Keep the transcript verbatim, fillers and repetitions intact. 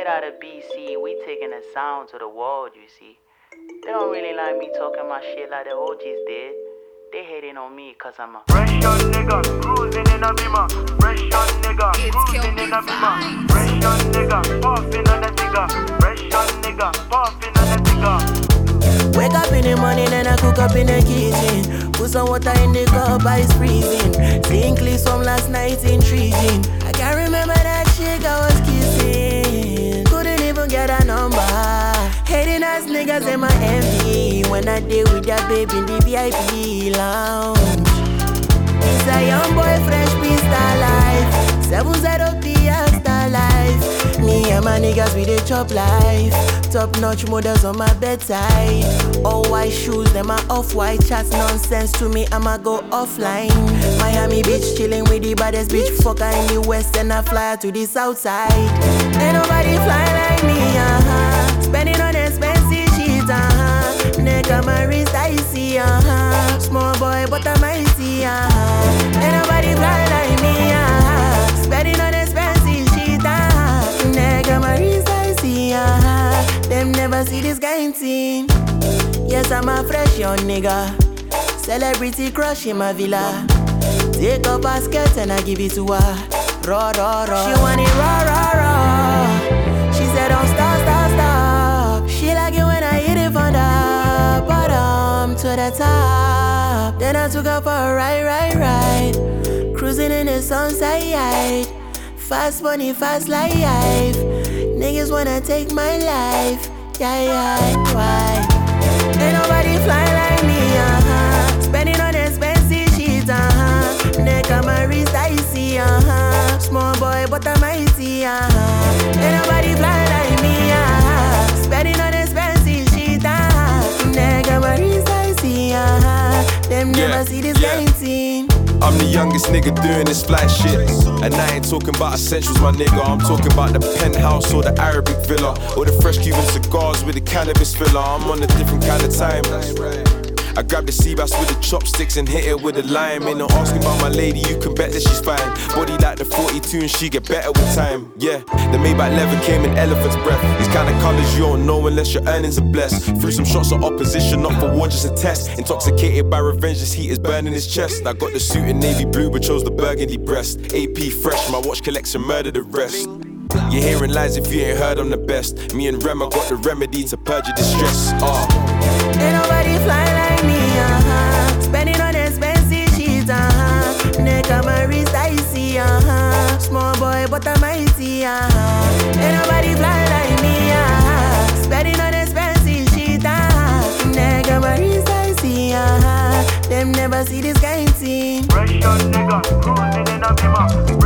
out of B C, we taking the sound to the world, you see. They don't really like me talking my shit like the O Gs did. They hating on me cause I'm a fresh young nigga, cruising in a beamer. Fresh young nigga, cruising in a beamer. Fresh young nigga, puffing on a cigar. Fresh young nigga, puffing on a cigar. Wake up in the morning and I cook up in the kitchen. Put some water in the cup, ice freezing. Seeing clips from last night intriguing. I can't remember that chick I was kissing. Couldn't even get a number. Hating ass niggas in my envy. When I deal with that baby in the V I P lounge. It's a young boy, fresh beast life. Seven zero P star life. Me and my niggas we dey chop life. Top notch models on my bedside. All white shoes, them are off-white. Chats nonsense to me, I'ma go offline. Miami Beach chilling with the baddest bitch fucker in the west, and I fly to the south side. Ain't nobody fly like me, uh-huh. Spending on expensive shit, uh-huh. Nigga, my wrist icy, uh-huh. Small boy, but I'm icy, uh-huh. Ain't nobody fly like me, uh-huh. Spending on expensive shit, uh-huh. Nigga, my wrist icy, uh-huh. Them never see this kind thing. Yes, I'm a fresh young nigga. Celebrity crush in my villa. Take up a skirt and I give it to her. Raw, raw, raw. She want it raw, raw, raw. She said don't stop, stop, stop. She like it when I hit it from the bottom to the top. Then I took her for a ride, ride, ride. Cruising in the sunset. Fast money, fast life. Niggas wanna take my life. Yeah, yeah, why? Ain't nobody fly like me, uh-huh. Spending on expensive shit, uh-huh. Nigga, my wrist icy, uh-huh. Small boy, but I'm icy, uh-huh. Ain't nobody fly like me, uh-huh. Spending on expensive shit, uh-huh. Nigga, my wrist icy, uh-huh. Them yeah, never see this yeah. kind thing. I'm the youngest nigga doing this flat shit. And I ain't talking about essentials, my nigga. I'm talking about the penthouse or the Arabic villa, or the fresh Cuban cigars with the cannabis filler. I'm on a different kind of time. I grab the sea bass with the chopsticks and hit it with a lime. Ain't no asking about my lady, you can bet that she's fine. Body like the forty-two and she get better with time. Yeah, the Maybach leather came in elephant's breath. These kind of colors you don't know unless your earnings are blessed. Threw some shots of opposition, not for war, just a test. Intoxicated by revenge, this heat is burning his chest. I got the suit in navy blue but chose the burgundy breast. A P fresh, my watch collection murder the rest. You're hearing lies if you ain't heard I'm the best. Me and Rema got the remedy to purge your distress. Uh. Ain't nobody fly like me, uh-huh. Spending on expensive shit, uh-huh. Nigga, my wrist icy, uh-huh. Small boy, but I'm icy, uh-huh. Ain't nobody fly like me, uh-huh. Spending on expensive shit, uh-huh. Nigga, my wrist icy, uh-huh. Them never see this kind thing. Fresh young nigga, cruising in a beamer.